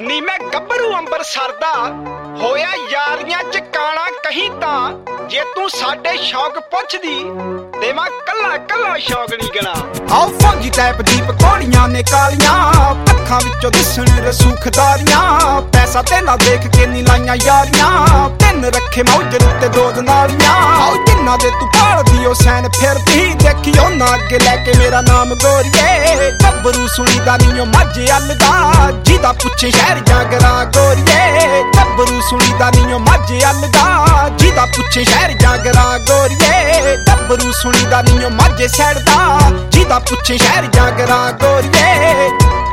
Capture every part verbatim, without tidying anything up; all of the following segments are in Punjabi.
ਨੀ ਮੈਂ ਗੱਭਰੂ ਅੰਬਰਸਰ ਦਾ ਹੋਇਆ ਯਾਰੀਆਂ ਚ ਕਾਣਾ ਕਹੀਂ ਤਾਂ ਜੇ ਤੂੰ ਸਾਡੇ ਸ਼ੌਕ ਪੁੱਛਦੀ ਤੇ ਮੈਂ ਕੱਲਾ ਕੱਲਾ ਸ਼ੌਕ ਨਹੀਂ ਗਣਾ। ਆਓ ਫੌਜੀ ਟੈਪ ਦੀਪ ਕੋੜੀਆਂ ਨੇ ਕਾਲੀਆਂ ਅੱਖਾਂ ਵਿੱਚੋਂ ਦਿਸਣ ਰਸੂਖਦਾਰੀਆਂ ਪੈਸਾ ਤੇ ਨਾ ਦੇਖ ਕੇ ਨੀ ਲਾਈਆਂ ਯਾਰੀਆਂ ਤਿੰਨ ਰੱਖੇ ਮੌਜਰ ਉੱਤੇ ਦੋ ਦਨਾਲੀਆਂ। ਆਓ ਜਿੰਨਾ ਦੇ ਤੂੰ ਭਾਲਦੀ ਉਹ ਸੈਨ ਫਿਰਦੀ ਦੇਖੀ ਉਹਨਾਂ ਅੱਗੇ ਲੈ ਕੇ ਮੇਰਾ ਨਾਮ ਗੋਰੀਏ ਗੱਭਰੂ ਸੁਣੀਦਾ ਨੀ ਉਹ ਮਾਝੇ ਅੱਲ ਦਾ ਜਿਹਦਾ ਪੁੱਛੇ ਸ਼ਹਿਰ ਜਾਗਰਾ ਗੋਰੀਏ ਗੱਭਰੂ ਸੁਣੀਦਾ ਨੀ ਉਹ ਮਾਝੇ ਅੱਲ ਦਾ ਜਿਹਦਾ ਪੁੱਛੇ ਸ਼ਹਿਰ ਜਾਗਰਾ ਗੋਰੀਏ ਗੱਭਰੂ ਸੁਣੀਦਾ ਨੀ ਉਹ ਮਾਝੇ ਸੈੜ ਦਾ ਜਿਹਦਾ ਪੁੱਛੇ ਸ਼ਹਿਰ ਜਾਗਰਾ ਗੋਰੀਏ।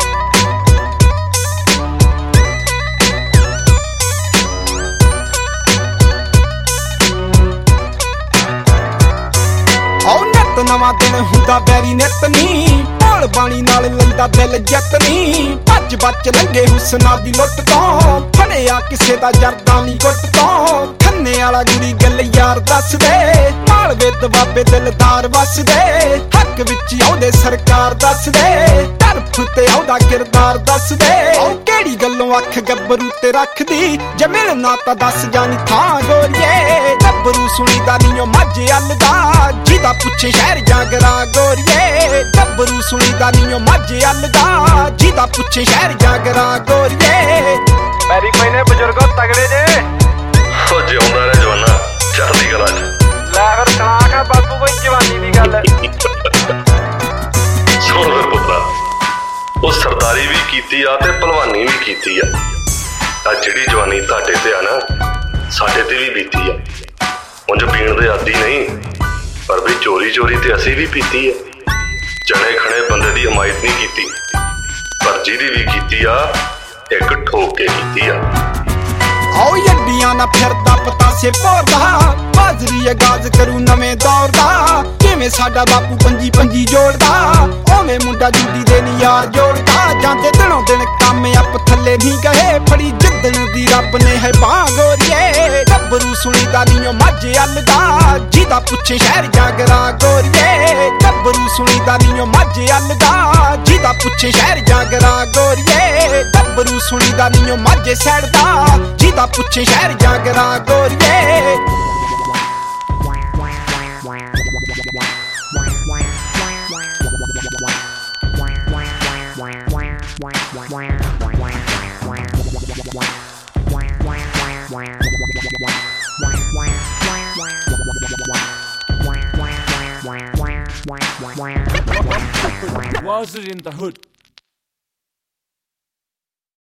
ਨਵਾਂ ਦਿਨ ਹੁੰਦਾ ਬੈਰੀ ਨਿਤ ਨੀ ਭੋਲ ਬਾਣੀ ਨਾਲ ਲੈਂਦਾ ਦਿਲ ਜਿੱਤ ਨੀ ਭੱਜ ਬੱਚ ਲੰਘੇ ਹੁਸਨਾ ਦੀ ਲੁੱਟ ਤੋਂ ਫੜਿਆ ਕਿਸੇ ਦਾ ਜਰਦਾ ਨੀ ਗੁੱਟ ਤੋਂ ਖੰਨੇ ਵਾਲਾ ਗੁਰੀ ਗੱਲ ਯਾਰ ਦੱਸਦੇ ਮਾਲਵੇ ਦਬਾਬੇ ਦਿਲਦਾਰ ਵਸਦੇ ਹੱਕ ਵਿੱਚ ਆਉਂਦੇ ਸਰਕਾਰ ਦੱਸਦੇ ਤਰਫ ਤੇ ਆਉਂਦਾ ਕਿਰਦਾਰ ਦੱਸਦੇ ਕਿਹੜੀ ਗੱਲੋਂ ਅੱਖ ਗੱਭਰੂ ਤੇ ਰੱਖਦੀ ਜੇ ਮਿਲਣਾ ਤਾਂ ਦੱਸ ਜਾਣੀ ਥਾਂ ਗੋਰੀਏ ਗੱਭਰੂ ਸੁਣੀਦਾ ਨੀ ਉਹ ਮਾਝੇ ਅੱਲ ਦਾ ਜਿਹਦਾ ਪੁੱਛੇ ਸ਼ਹਿਰ ਜਾਗਰਾ ਗੋਰੀਏ ਗੱਭਰੂ ਸੁਣੀਦਾ ਨੀ ਉਹ ਮਾਝੇ ਅੱਲ ਦਾ ਜਿਹਦਾ ਪੁੱਛੇ ਸ਼ਹਿਰ ਜਾਗਰਾ ਗੋਰੀਏ। ਪੈਰੀ ਪੈਨੇ ਬਜ਼ੁਰਗੋ ਤਗੜੇ ਜੇ ਉਹ ਜਿਉਂਦਾ ਰਹਿ ਜਵਾਨਾ ਚੜ੍ਹਦੀ ਕਲਾ ਚ ਲੈ ਫਿਰ ਸੁਣਾ ਕੇ ਬਾਪੂ ਕੋਈ ਜਵਾਨੀ ਦੀ ਗੱਲ ਸੁਣ ਫਿਰ ਪੁੱਤਰਾ ਉਹ ਸਰਦਾਰੀ ਵੀ ਕੀਤੀ ਆ ਤੇ ਭਲਵਾਨੀ ਵੀ ਕੀਤੀ ਆ ਆ ਜਿਹੜੀ ਜਵਾਨੀ ਤੁਹਾਡੇ ਤੇ ਆ ਨਾ ਸਾਡੇ ਤੇ ਵੀ ਬੀਤੀ ਆ ਉਂਝ ਪੀਣ ਦੇ ਆਦੀ ਨਹੀਂ ਪਰ ਵੀ ਚੋਰੀ ਚੋਰੀ ਤੇ ਅਸੀਂ ਵੀ ਪੀਤੀ ਆ ਜਣੇ ਖਣੇ ਬੰਦੇ ਦੀ ਹਮਾਇਤ ਨਹੀਂ ਕੀਤੀ ਪਰ ਜਿਹਦੀ ਵੀ ਕੀਤੀ ਆ ਇੱਕ ਠੋਕ ਕੇ ਕੀਤੀ ਆ। ਆਓ ਯੱਡੀਆਂ ਨਾ ਫਿਰਦਾ ਪਤਾਸੇ ਭੋਰਦਾ ਬਾਜ਼ਰੀ ਆਗਾਜ਼ ਕਰੂ ਨਵੇਂ ਦੌਰ ਦਾ ਕਿਵੇਂ ਸਾਡਾ ਬਾਪੂ ਪੰਜੀ ਪੰਜੀ ਜੋੜਦਾ ਉਵੇਂ ਮੁੰਡਾ ਜੁੱਡੀ ਦੇ ਨੀ ਯਾਰ ਜੋੜਦਾ ਜਾਂਦੇ ਦਿਨੋਂ ਦਿਨ ਕੰਮ ਅੱਪ ਥੱਲੇ ਨਹੀਂ ਗਏ ਫੜੀ ਜਿੱਦਣ ਦੀ ਰੱਬ ਨੇ ਹੈ ਬਾਂਹ ਗੋਰੀਏ ਗੱਭਰੂ ਸੁਣੀਦਾ ਨੀ ਉਹ ਮਾਝੇ ਅੱਲ ਦਾ ਜਿਹਦਾ ਪੁੱਛੇ ਸ਼ਹਿਰ ਜਾਗਰਾ ਗੋਰੀਏ ਗੱਭਰੂ ਸੁਣੀਦਾ ਨੀ ਉਹ ਮਾਝੇ ਅੱਲ ਦਾ ਜਿਹਦਾ ਪੁੱਛੇ ਸ਼ਹਿਰ ਜਾਗਰਾ ਗੋਰੀਏ ਗੱਭਰੂ ਸੁਣੀਦਾ ਨੀ ਉਹ ਮਾਝੇ ਸੈੜ ਦਾ ਜਿਹਦਾ ਪੁੱਛੇ ਸ਼ਹਿਰ ਜਾਗਰਾ ਗੋਰੀਏ। Was it in the hood?